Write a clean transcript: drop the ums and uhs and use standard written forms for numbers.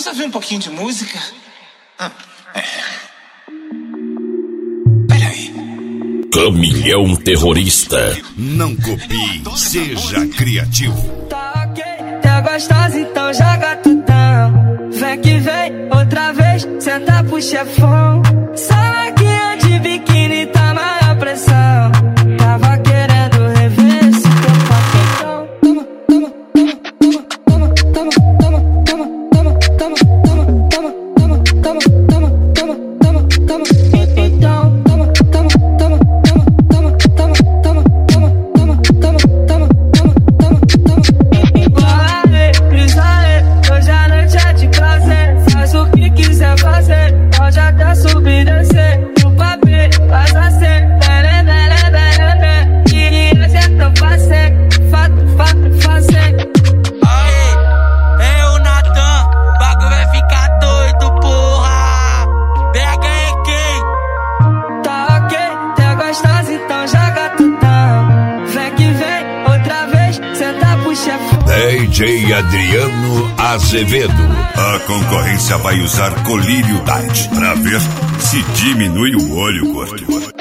ouvir um pouquinho de música? Camilhão Terrorista. Não copie, seja criativo. Tá ok, tá gostosa, então joga tutão. Vem que vem, outra vez, senta pro chefão. Salaquinha de biquíni, tá maior pressão. Tava querendo rever esse teu papetão. DJ Adriano Azevedo. A concorrência vai usar colírio Diet pra ver se diminui o olho gordo.